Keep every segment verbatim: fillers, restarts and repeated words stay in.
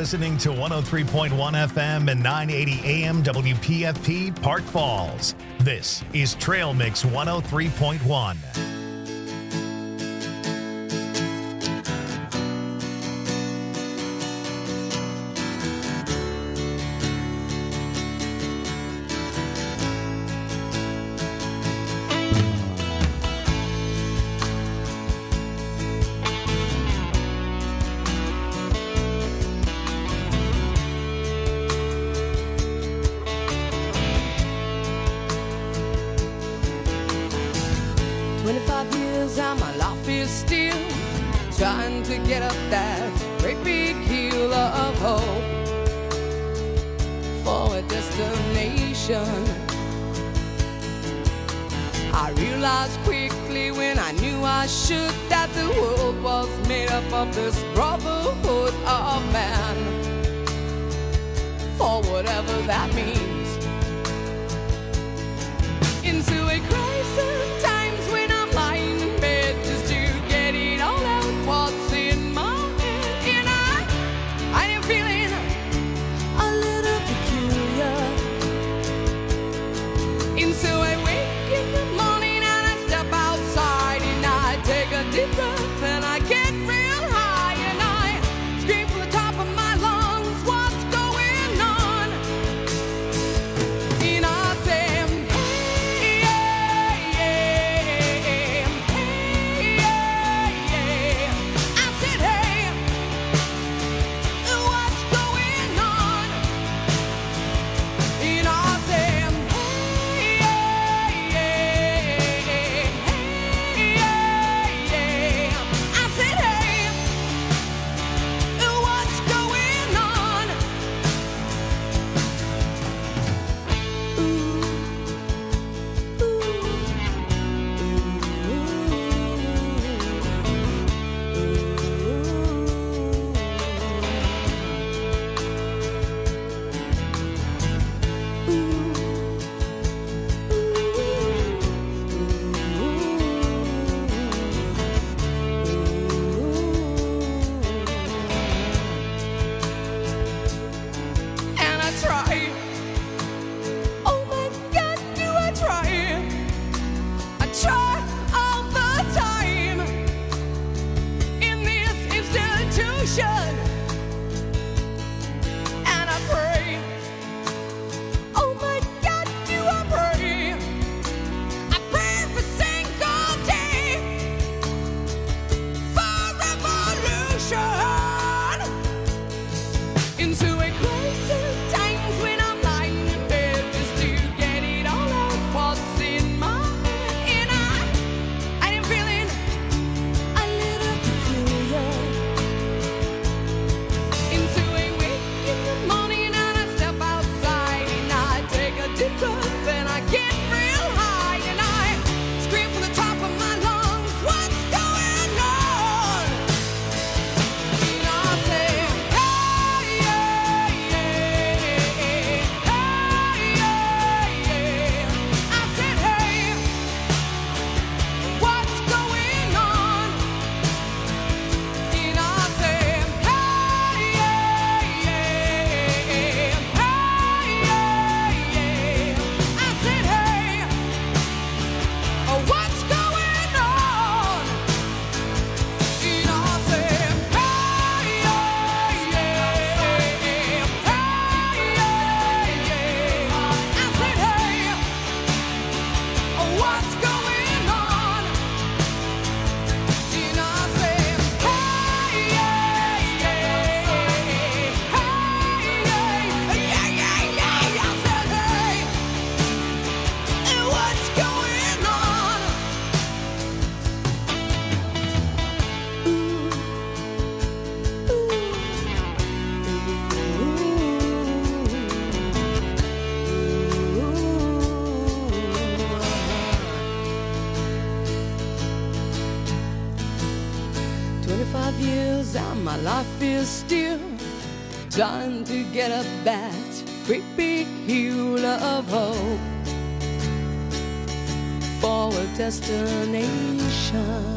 listening to one oh three point one F M and nine eighty A M W P F P Park Falls. This is Trail Mix one oh three point one. twenty-five years and my life is still trying to get up that great big hill of hope for a destination. I realized quickly when I knew I should that the world was made up of this brotherhood of man, for whatever that means. Into a crisis times when I'm lying in bed just to get it all out what's in my head. And I, I am feeling a little peculiar. And so I wake in the morning and I step outside and I take a deep breath and I get real high and I scream from the top of my lungs, what's going on? And I say, twenty-five years and my life is still trying to get up that great big hill of hope for a destination.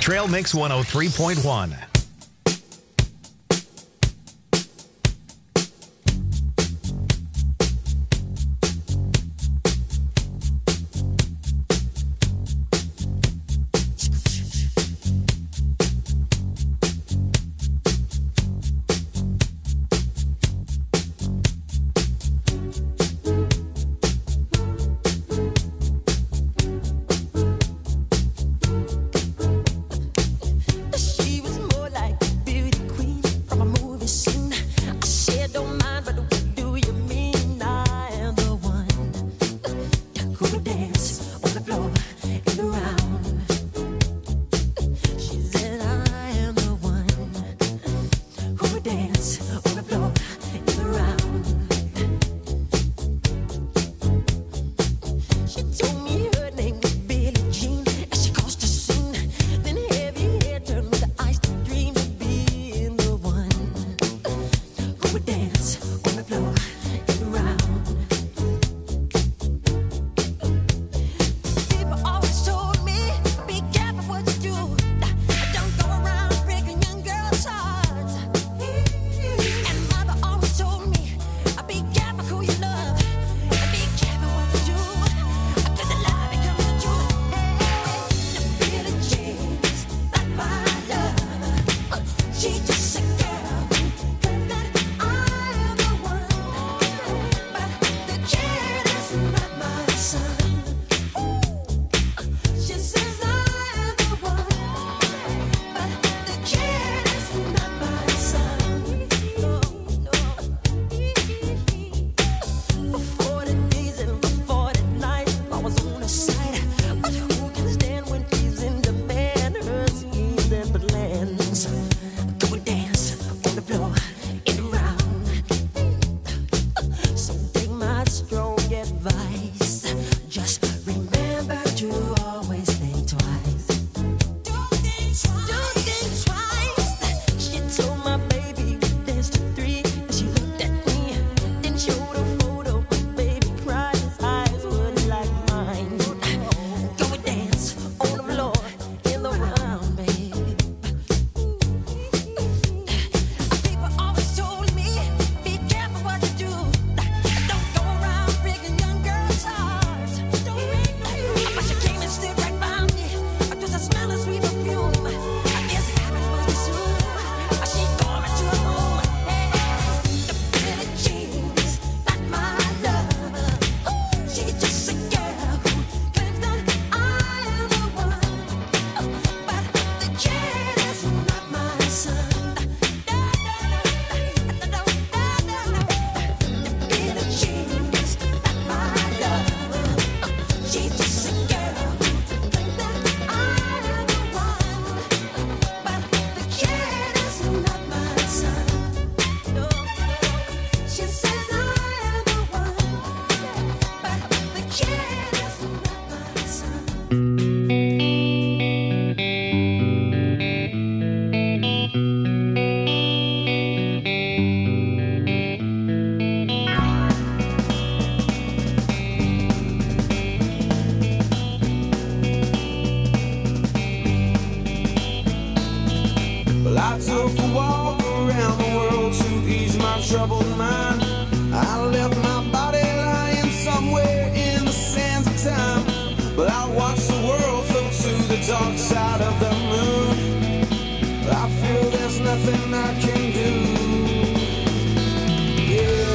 Trail Mix one oh three point one. She was more like a beauty queen from a movie scene. I said, don't mind, but what do you mean? I am the one who would dance on the floor and around. She said, I am the one who would dance on the floor and around. She told me her name was Billie Jean as she caused a scene. Then heavy hair turned with the eyes to dream of being the one who would dance on the floor and around. People always told me, be careful what you do. Don't go around breaking young girls' hearts. And mother always told me, be careful who you love. Be careful what you do. Cause the lie becomes the truth. Hey, the Billie Jean's not my love. She just a girl who claims that I am the one. But the kid is not my son. She says I am the one. But the kid is not my son. No, no. For forty days and for forty nights, I was on her side. But who can stand when she's in demand? Her schemes and plans. Go and dance on the floor and around. So take my strong advice. Just remember to always think twice. Don't think twice. She told my baby we danced to three. And she looked at me, then showed a photo. Baby cried, his eyes were like mine. Go and dance on the floor in the round, babe. People always told me, be careful what you do. Don't go around breaking young girls' hearts. But she came and stood right by me. I just a smell of sweet perfume. I guess it happened pretty soon. She called me to her room. Hey, the Billie Jean's not my love. She's just a girl who claims that I am the one. But the kid is not my son. The Billie Jean's not my love. She's just a girl who claims that I am the one. But the kid is not my son. No, she says I am the one. But the kid is not my son. Well, I took a walk around the world to ease my troubled mind. I left my body lying somewhere in the sands of time. But I watched the world float to the dark side of the moon. I feel there's nothing I can do. Yeah.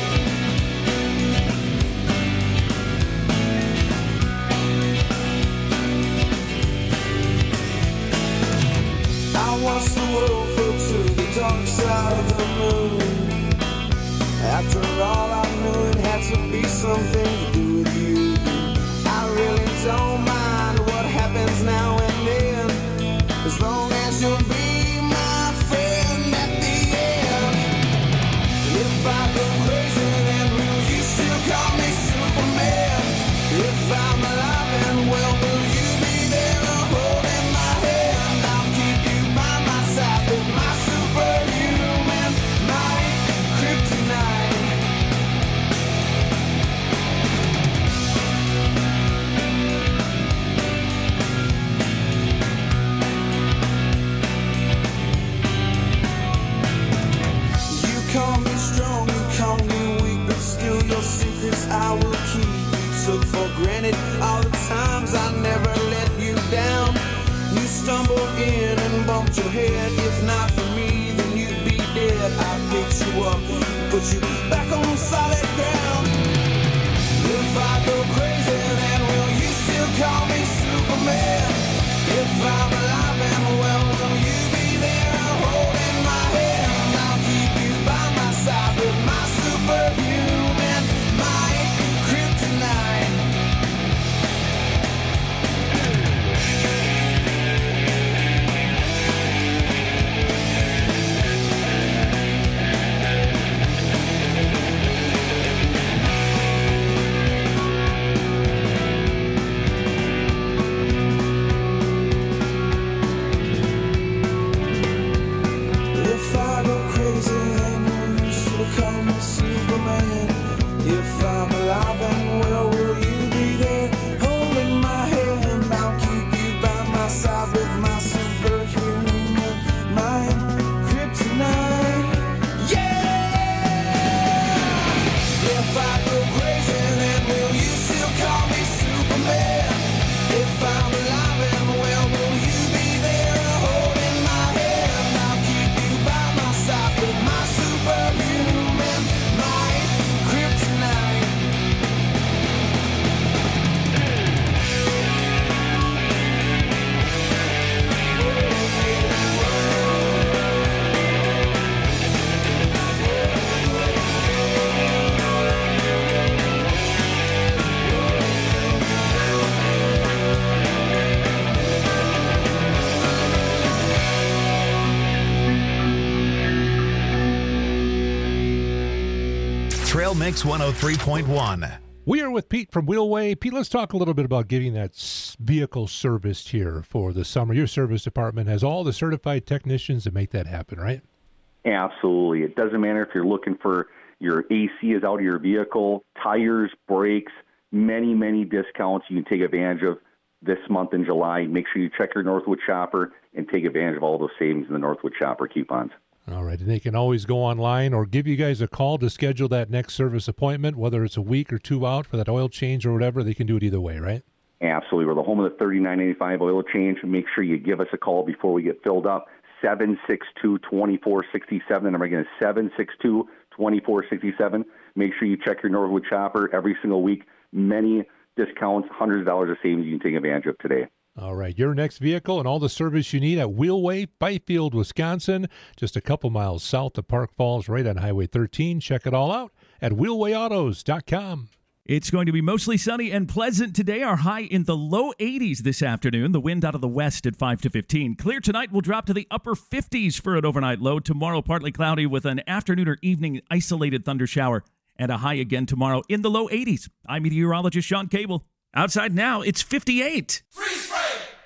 I watched the world float to the dark side of the moon. After all, I knew it had to be something to do with you. I really don't mind what happens now and then, as long as you'll be my friend at the end. And if I go crazy, then will you still call me Superman? If I'm alive and well, will you be there holding my hand? I'll keep you by my side with my superhuman might, kryptonite. I will keep. You took for granted all the times I never let you down. You stumbled in and bumped your head. If not for me, then you'd be dead. I picked you up, put you back on solid ground. If I go crazy, then will you still call me Superman? If I'm alive and well, will you be there holding my hand? I'll keep you by my side with my superhuman might, kryptonite. If I go crazy, then will you still call me Superman? If I'm alive and well, will you be there holding my hand? I'll keep you by my side with my superhuman mind, kryptonite. Yeah! If I go crazy, then will you still call me Superman? If I'm alive and well, will you be there holding my hand? I'll keep you by my side with my superhuman might, kryptonite. Trail Mix one oh three point one. We are with Pete from Wheelway. Pete, let's talk a little bit about getting that s- vehicle serviced here for the summer. Your service department has all the certified technicians to make that happen, right? Absolutely. It doesn't matter if you're looking for your A C is out of your vehicle, tires, brakes, many, many discounts you can take advantage of this month in July. Make sure you check your Northwood Shopper and take advantage of all those savings in the Northwood Shopper coupons. All right, and they can always go online or give you guys a call to schedule that next service appointment, whether it's a week or two out for that oil change or whatever. They can do it either way, right? Absolutely. We're the home of the thirty-nine eighty-five oil change. Make sure you give us a call before we get filled up. seven six two, two four six seven. The number again is seven six two, two four six seven. Make sure you check your Northwood Shopper every single week. Many discounts, hundreds of dollars of savings you can take advantage of today. All right, your next vehicle and all the service you need at Wheelway, Byfield, Wisconsin, just a couple miles south of Park Falls, right on Highway thirteen. Check it all out at wheelway autos dot com. It's going to be mostly sunny and pleasant today. Our high in the low eighties this afternoon. The wind out of the west at five to fifteen. Clear tonight will drop to the upper fifties for an overnight low. Tomorrow, partly cloudy with an afternoon or evening isolated thunder shower. And a high again tomorrow in the low eighties. I'm meteorologist Sean Cable. Outside now, it's fifty-eight. Freeze frame!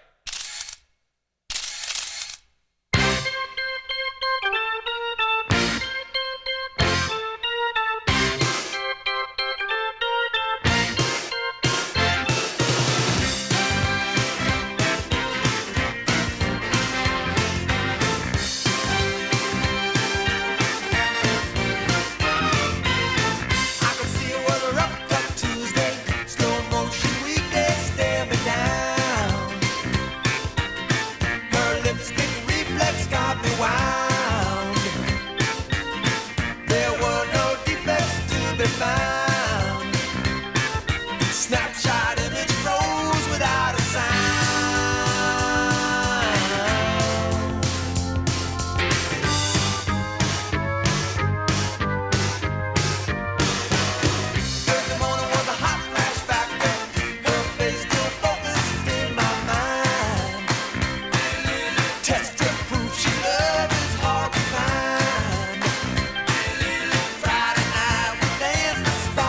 I can see a weather up that Tuesday, slow motion weekday, stare me down. Her lipstick reflex got me wound. There were no defects to be found. Snapshot image froze without a sound. Thursday morning was a hot flash factor. Her face still focused in my mind. Test strip proof she loved is hard to find. Friday night we danced the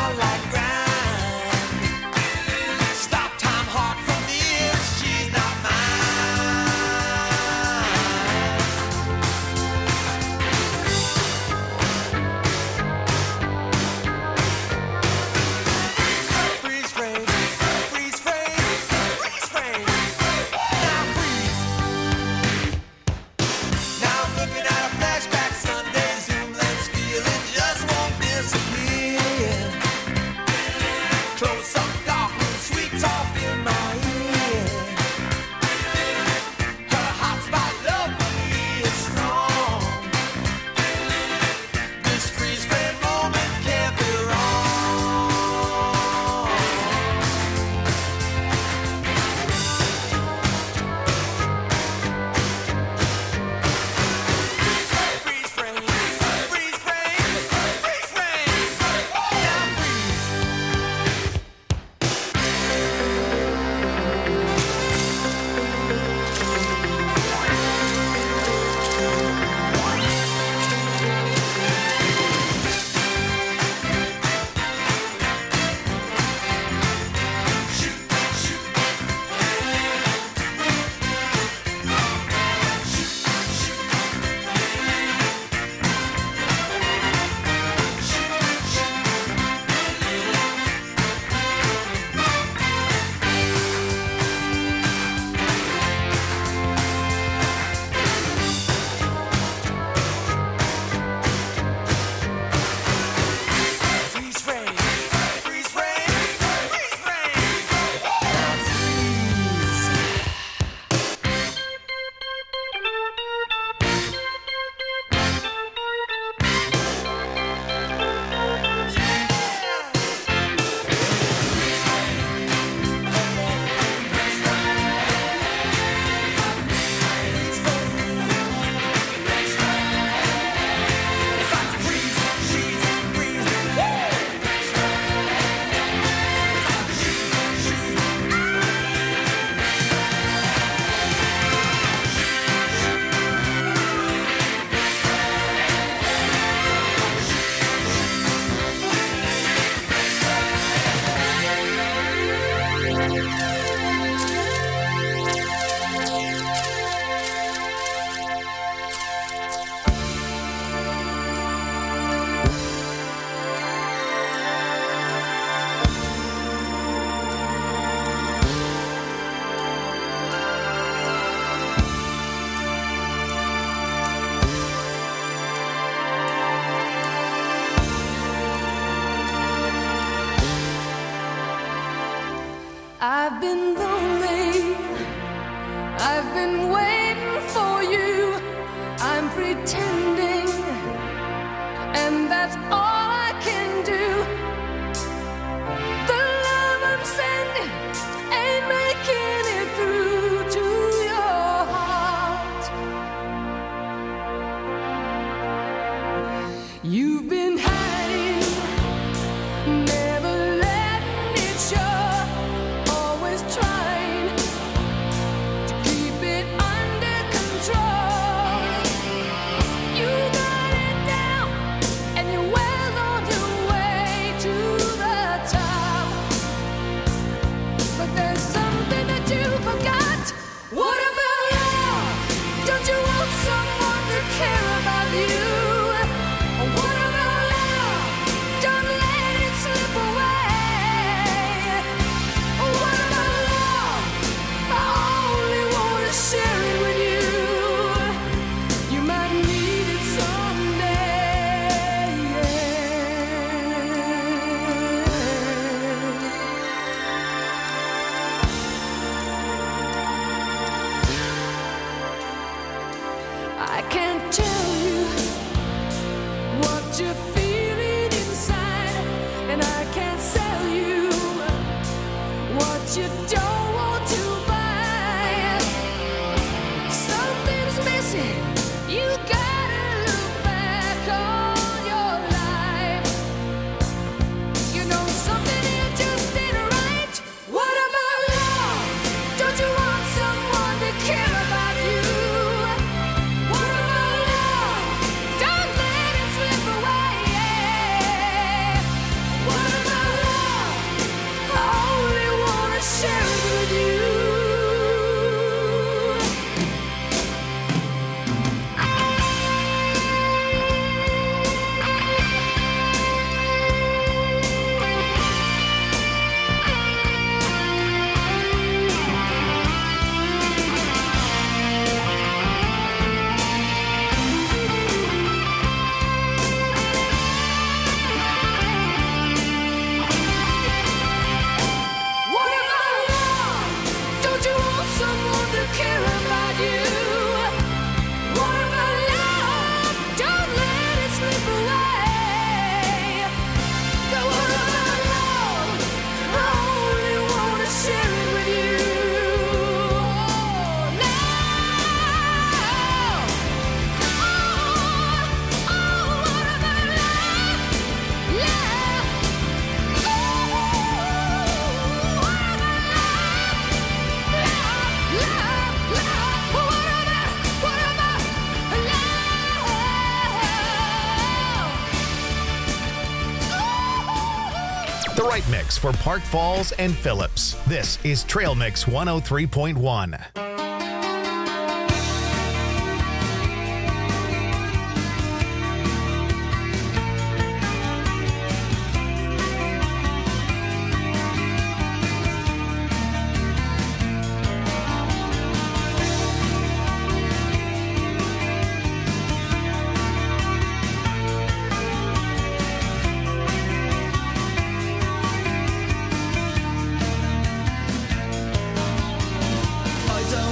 I've been lonely. I've been waiting for you. I'm pretending, and that's all I can do. The love I'm sending ain't making it through to your heart. You've been hiding, never letting it show, always trying to keep it under control. You got it down, and you're well on your way to the top. But there's something that you forgot. What about love? Don't you want someone to care about you? What about love? Don't let it slip away. What about love? I only want to share it with you. You might need it someday. I can't tell you what you're feeling inside, and I can't sell you what you don't want to buy. Something's missing. You gotta look back on your life. You know something here just ain't right. What about love? Don't you want someone to care about you? What about love? Don't let it slip away. What about love? I only want to share it with you. What about love? Don't you want someone to care about you? What about love? Don't let it slip away. But what about love? I only want to share it with you. Now, oh, oh, what about love? Love. Oh, what about love? Love, love. What about, what about love? The right mix for Park Falls and Phillips. This is Trail Mix one oh three point one. I don't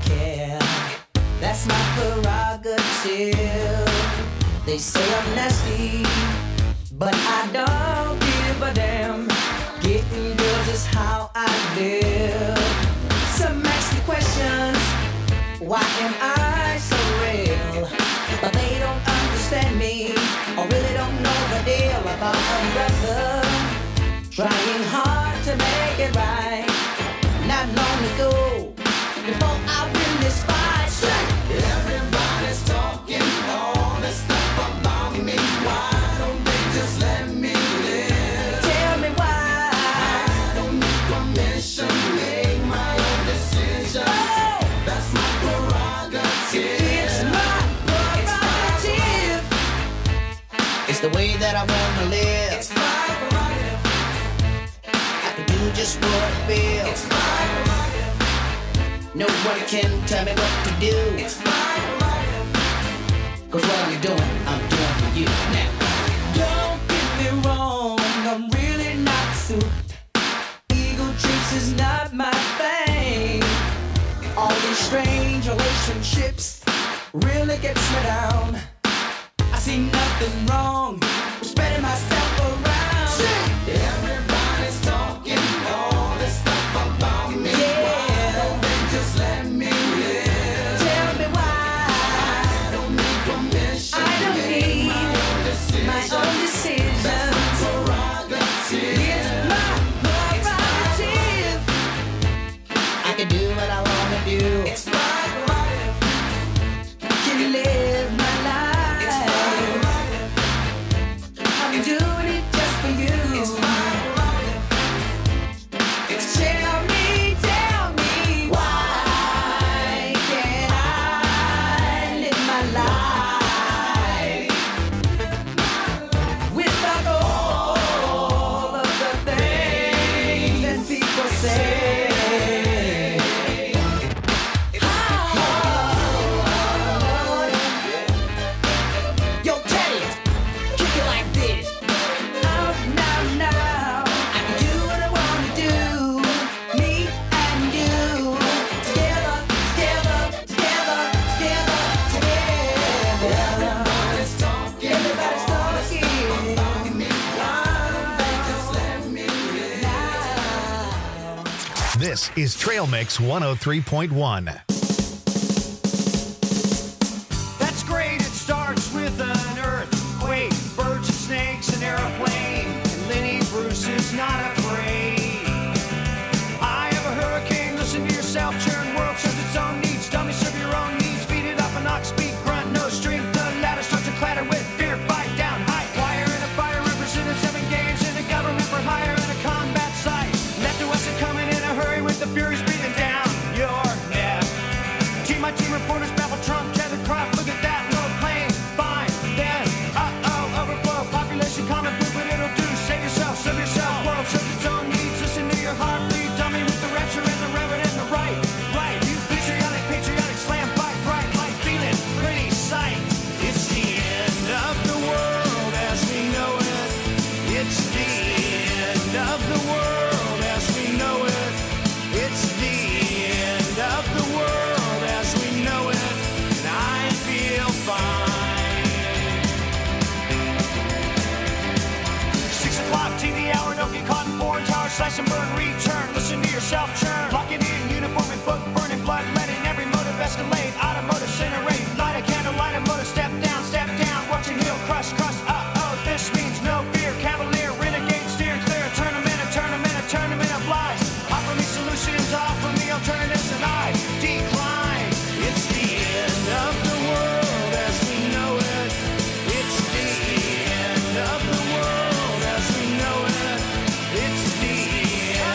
care. That's my prerogative. They say I'm nasty, but I don't give a damn. Getting girls is how I live. Some ask me questions, why am I so real? But they don't understand me, or really don't know the deal about a brother trying hard to make it right. Not long ago, before I win this fight, everybody's talking all this stuff about me. Why don't they just let me live? Tell me why. I don't need permission to make my own decisions. Oh, that's my prerogative. It's my prerogative. It's the way that I wanna live. It's my prerogative. I can do just what I feel. It's my prerogative. No one can tell me what to do. It's my prerogative. Cause what I'm doing, I'm doing for you now. Don't get me wrong, I'm really not suited. Ego trips is not my thing. All these strange relationships really gets me down. I see nothing wrong with spreading myself around. Everybody's talking all this stuff about me. Yeah. Why don't they just let me live? Tell me why. I don't need permission. I don't need my own decision. My own decision. That's my prerogative. It's my prerogative. I can do what I wanna do. It's my prerogative. Can live my life. It's my prerogative. I'm doing it just for you. It's my prerogative. It's tell me, tell me why can't I live my life without all of the things that people say? Yo, Teddy, kick it like this. Out now, now. I can do what I wanna do. Me and you. Together, together, together, together, together. Everybody's talking. Everybody's talking. Why don't they just let me live? This is Trail Mix one oh three point one. That's great, it starts with an earthquake, birds and snakes, an airplane, and Lenny Bruce is not afraid. I have a hurricane, listen to yourself, churn, world serves its own needs, dummy serve your own needs, beat it up, an ox, speak, grunt, no strength, the ladder starts to clatter with fear, fight down, high wire and a fire, represented seven games in a government for hire and a combat site. Left to us and coming in a hurry with the furies breathing down your neck. Team my team reporters baffle Trump, tether crop, look at that, no plane, fine, then, uh-oh, overflow, population common food, but it'll do, save yourself, serve yourself, world serves its own needs, listen to your heart, bleed, dummy with the rapture and the reverend and the right, right, you patriotic, patriotic, slam, fight, bright, light, feeling, pretty sight. It's the end of the world as we know it, it's the end of the world as we know it, it's the end of the world as we know it, and I feel fine. Six o'clock T V hour, don't get caught in foreign tower, slice and burn, return, listen to yourself churn, locking in, uniform and book, burning blood, letting every motive escalate, automotive incinerate, light a candle, light a motor, step down, step down, watch your heel crush, crush, uh-oh, this means no fear, cavalier, renegade, steer clear, a tournament, a tournament, a tournament of lies, offer me solutions, offer me alternatives, and I decline. It's the end of the world as we know it, it's the end of the world as we know it, it's the end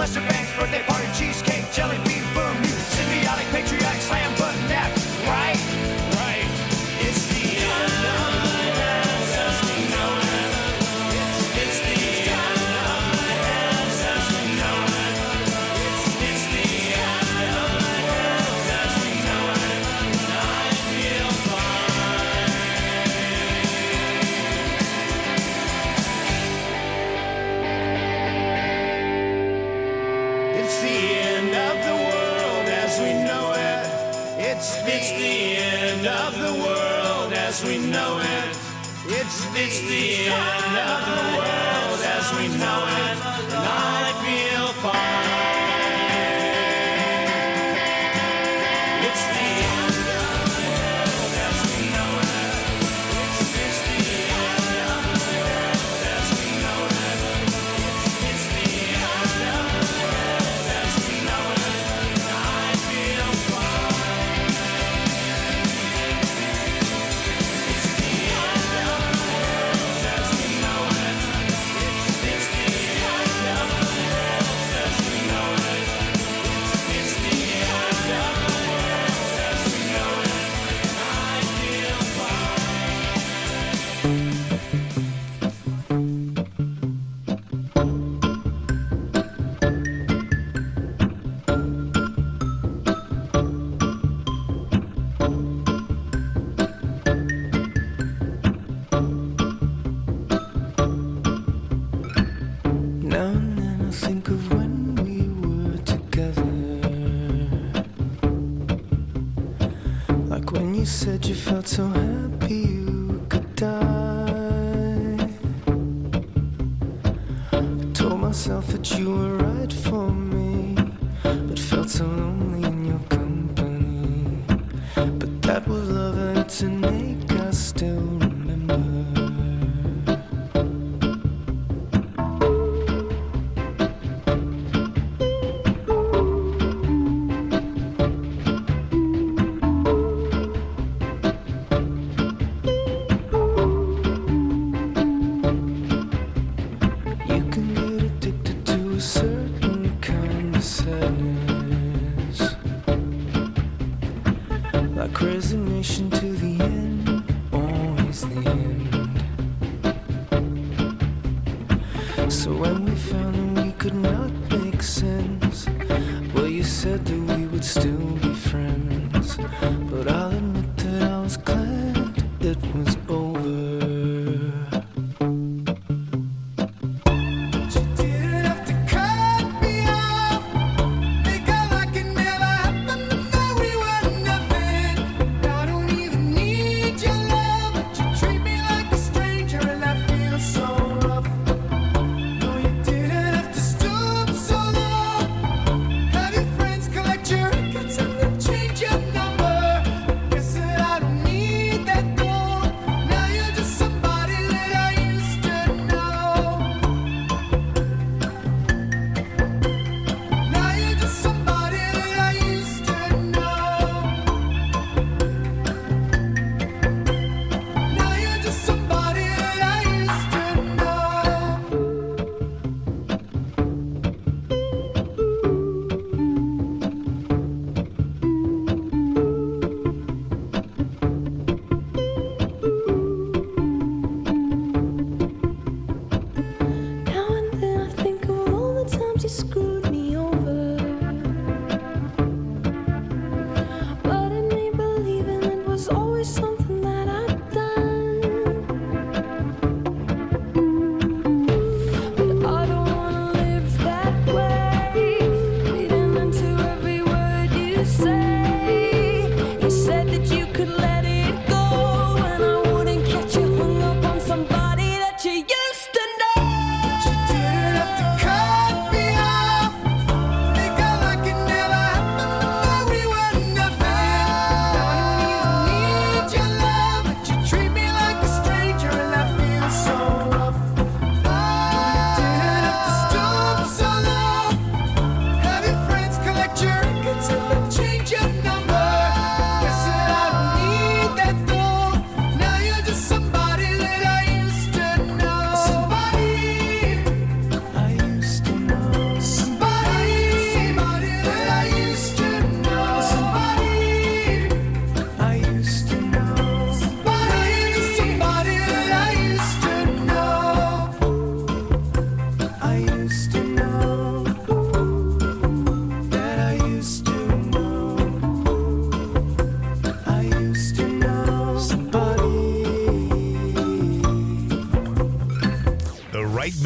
Lester Bangs, birthday party, cheesecake, jelly bean, boom, you symbiotic, patriotic, slam button, nap, right? Right. It's the end of the world as we know it. It's the end of the world as we know it. It's the end of the world as we know it. And I feel fine. It's the end of the world as we know it. It's it's the end of the world as we know it. It's it's the end of the world as we know it. And I feel fine. It's the end of the world as we know it. It's it's the end of the world as we know it. It's the end of the world as we know it. And I feel fine. It's the end of the world as we know it. It's it's the end of the world as we know it. It's it's the end of the world as we know it. And I feel fine. Now and then I think of when we were together. Like when you said you felt so happy you could die. I told myself that you were right for me, but felt so lonely in your company. But that was love and it's an ache I still remember. You can get addicted to a certain kind of sadness, like resignation to the end, always the end. So when we found that we could not make sense, well, you said that we would still be friends. But I'll admit that I was glad it was over. You didn't have to cut me off. Think I like it never happened to know we were nothing. I don't even need your love, but you treat me like a stranger and I feel so rough. No, you didn't have to stoop so low. Have your friends collect your records and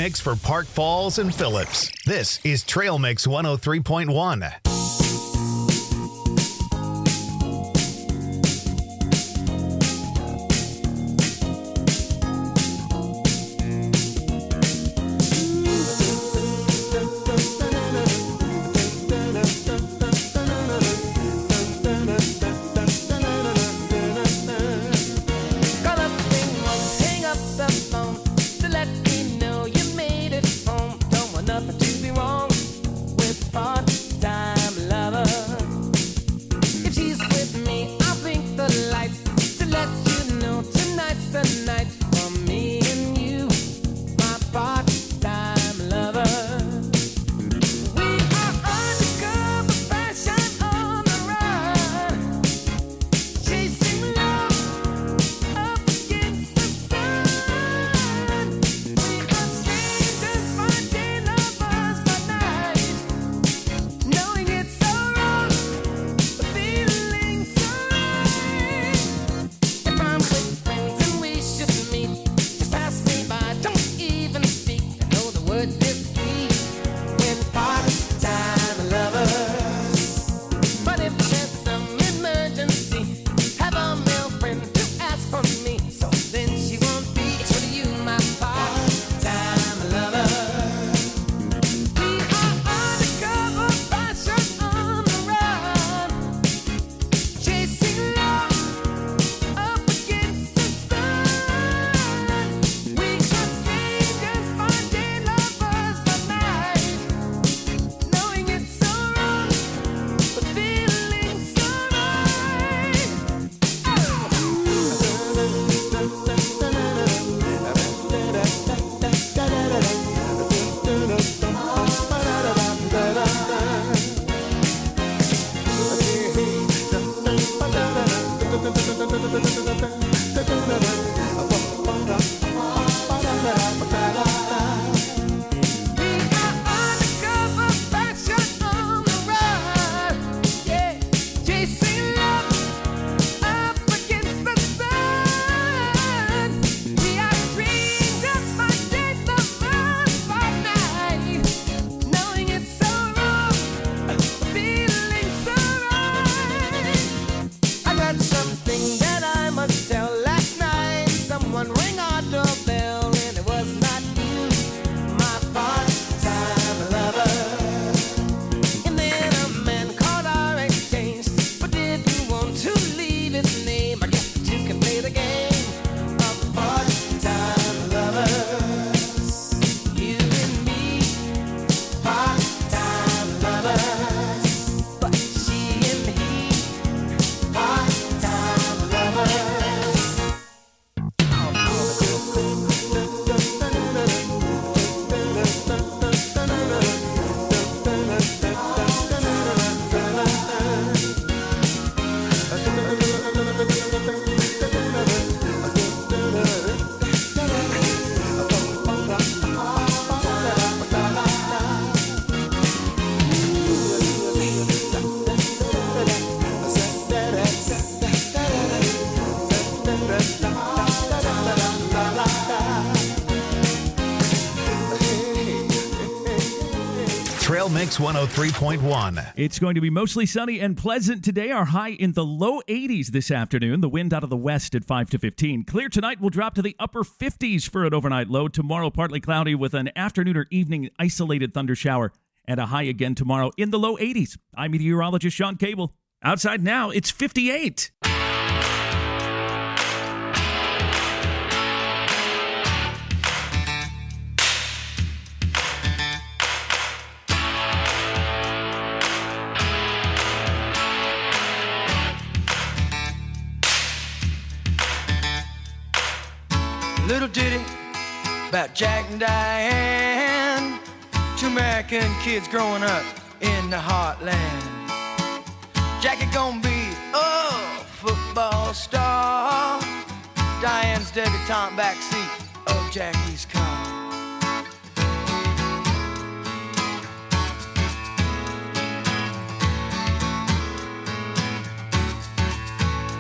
mix for Park Falls and Phillips. This is Trail Mix one oh three point one. Trail Mix one oh three point one. It's going to be mostly sunny and pleasant today. Our high in the low eighties this afternoon. The wind out of the west at five to fifteen. Clear tonight will drop to the upper fifties for an overnight low. Tomorrow, partly cloudy with an afternoon or evening isolated thunder shower. And a high again tomorrow in the low eighties. I'm meteorologist Sean Cable. Outside now, it's fifty-eight. Little ditty about Jack and Diane, two American kids growing up in the heartland. Jackie gonna be a football star, Diane's debutante backseat of Jackie's car.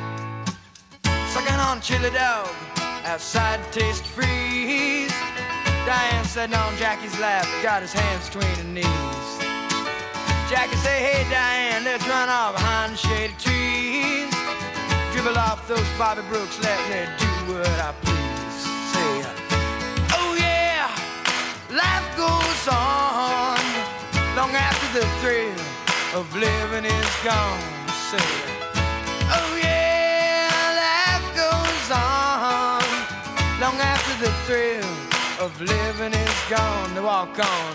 Sucking on chili dog outside Taste Freeze, Diane sitting on Jackie's lap, got his hands between her knees. Jackie say, hey Diane, let's run off behind the shady trees. Dribble off those Bobby Brooks, let me do what I please. Say, oh yeah, life goes on long after the thrill of living is gone. Say, oh yeah, life goes on long after the thrill of living is gone. To walk on.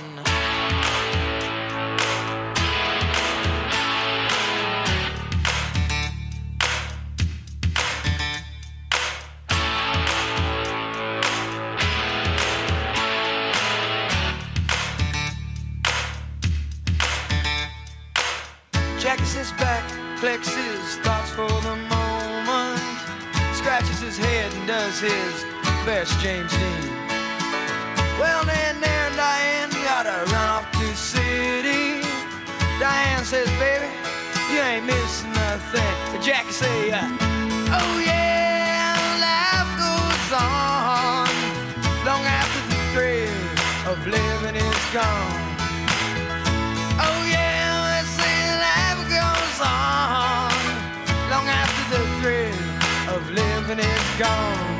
Jackie sits back, collects his thoughts for the moment, scratches his head and does his best James Dean. Well, then there, Diane, gotta run off to the city. Diane says, baby, you ain't missing nothing. But Jackie say, uh, oh yeah, life goes on long after the thrill of living is gone. Oh yeah, let's say life goes on long after the thrill of living is gone.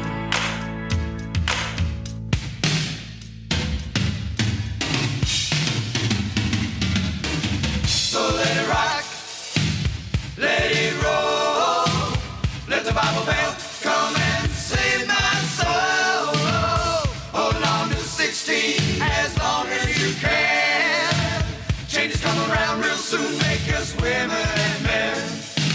So let it rock, let it roll, let the Bible belt come and save my soul. Hold on to sixteen as long as you can. Changes come around real soon, make us women and men.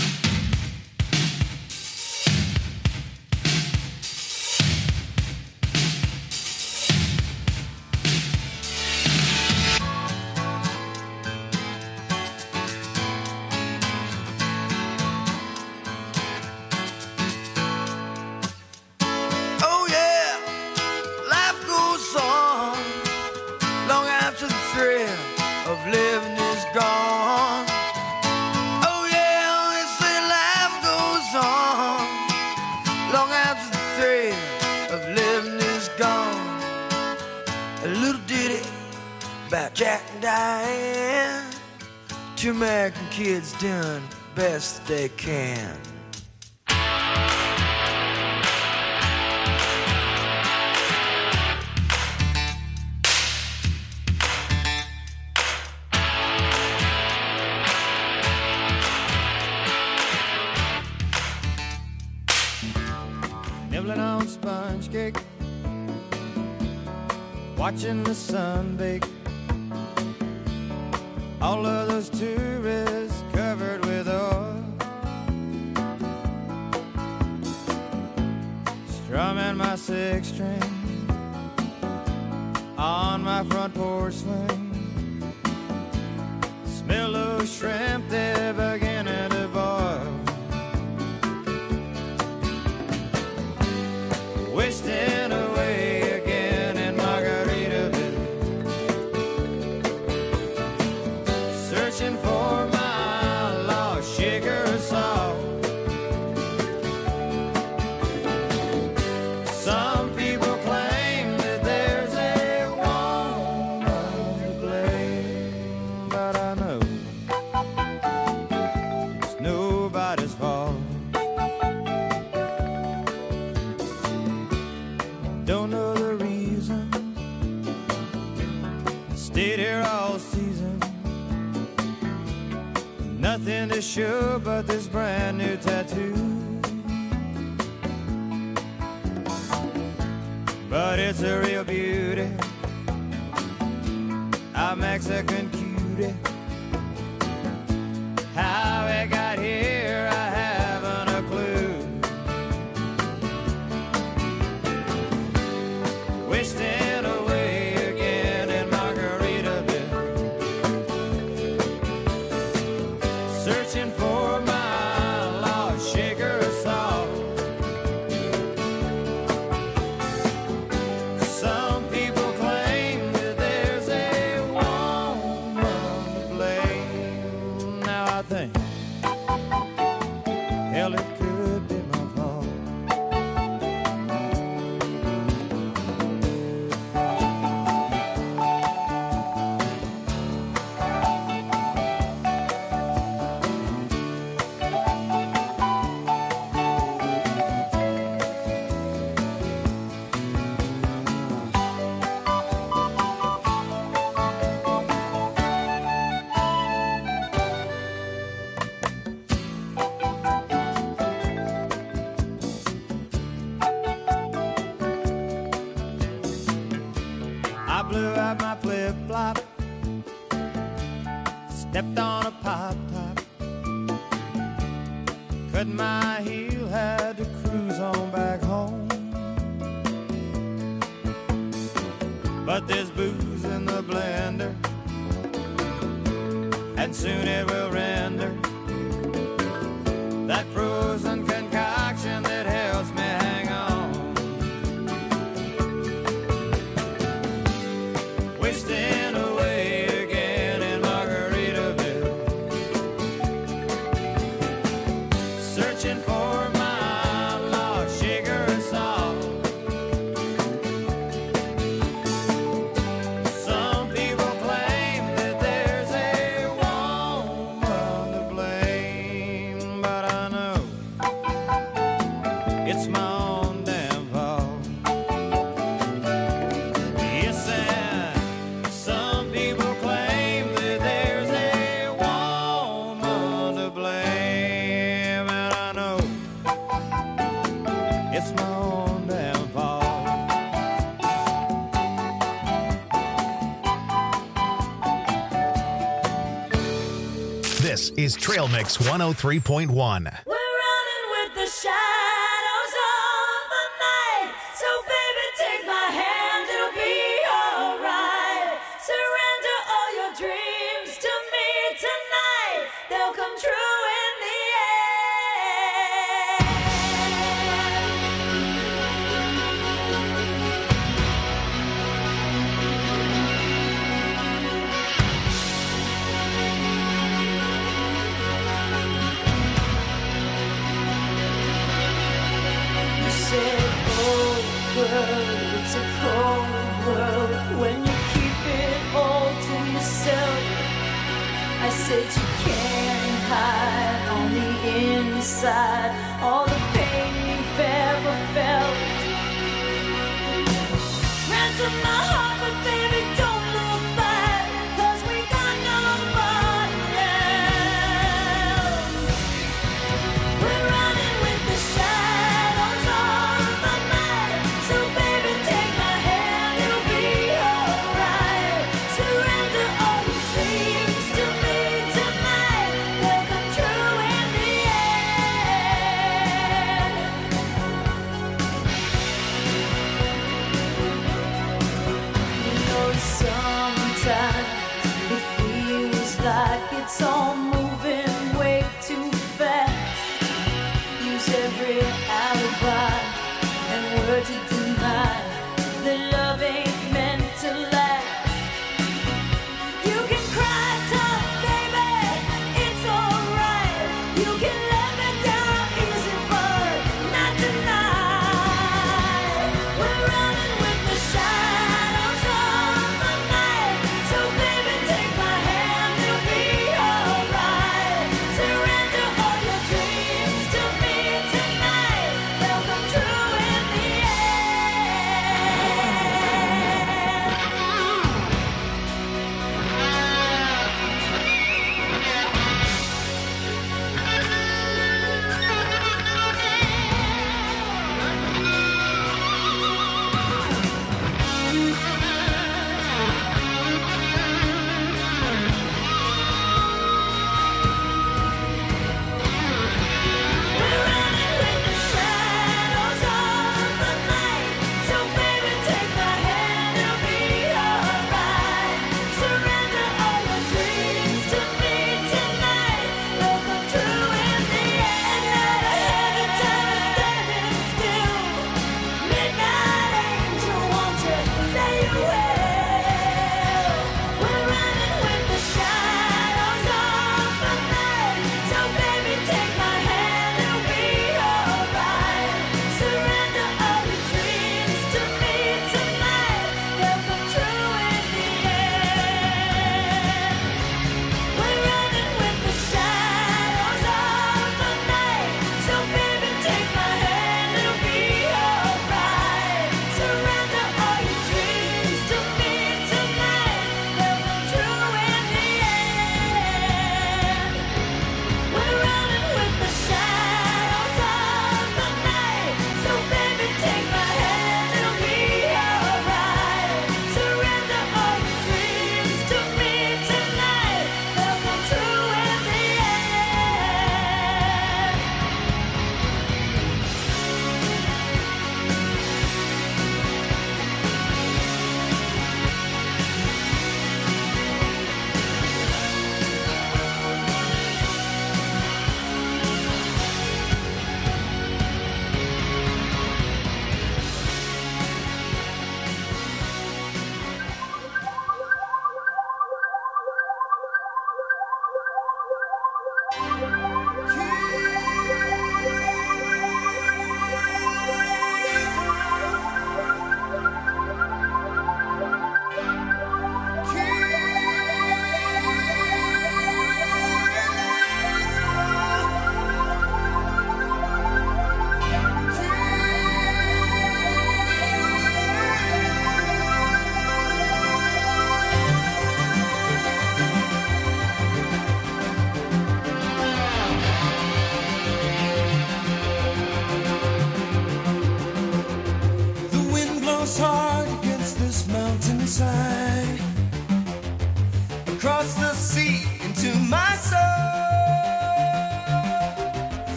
Jack and Diane, two American kids doing best they can. Nibbling on sponge cake, watching the sun bake. All of those tourists covered with oil, strumming my six string on my front porch swing. Smell those shrimp, they're beginning to boil. Wasting away again in Margaritaville, searching for my lost sugar salt. Some people claim that there's a woman to blame, but I know it's nobody's fault. Don't know the reason, stayed here all season. Nothing to show but this brand new tattoo. But it's a real beauty, a Mexican cutie. How it got here, I haven't a clue. Wasting away again in Margaritaville, searching for my lost sugar salt. Some people claim that there's a woman to blame. Now I think, hell, it could be my fault. Stepped on a pop top, cut my heel, had to cruise on back home. But there's booze in the blender, and soon it will render that frozen concoction that helps me hang on. Wasting away again in Margaritaville, searching for my lost sugar and salt. Some people claim that there's a woman to blame, but I know it's my own damn fault. Yes, and some people claim that there's a woman to blame, and I know it's my own damn fault. This is Trail Mix one oh three point one. We're running with the shadows of the night. So baby, take my hand, it'll be alright. Surrender all your dreams to me tonight. They'll come true in the You said, oh girl, it's a cold world when you keep it all to yourself. I said you can't hide on the inside all the pain you've ever felt. Ransom my heart, but baby, don't look back, 'cause we got nobody else. We're running with the shadows of the night. So baby, take my hand, it'll be alright. Surrender all your dreams to me tonight. They'll come true in the end.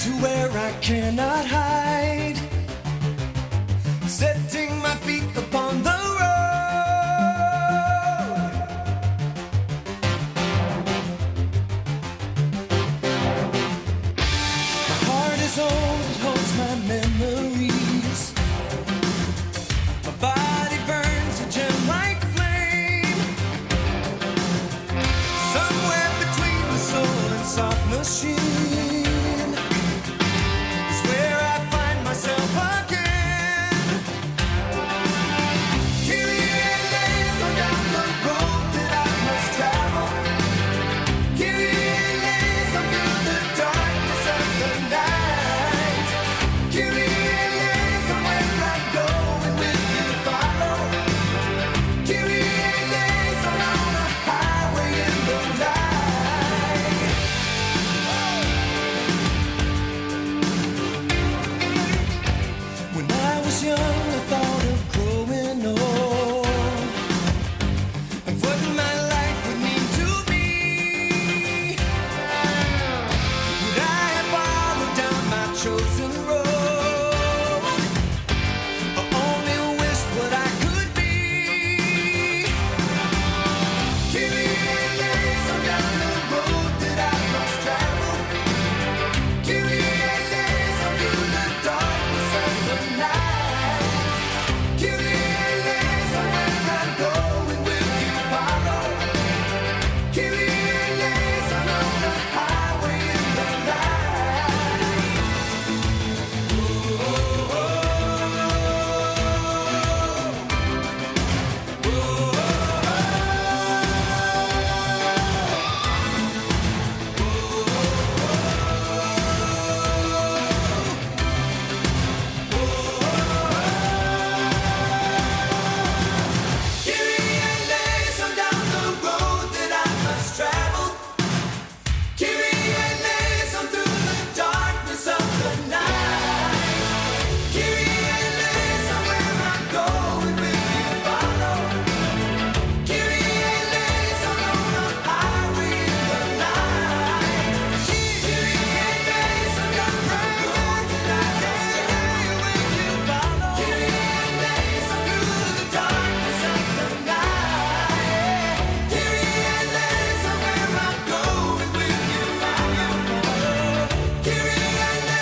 to where I cannot hide, setting my feet upon the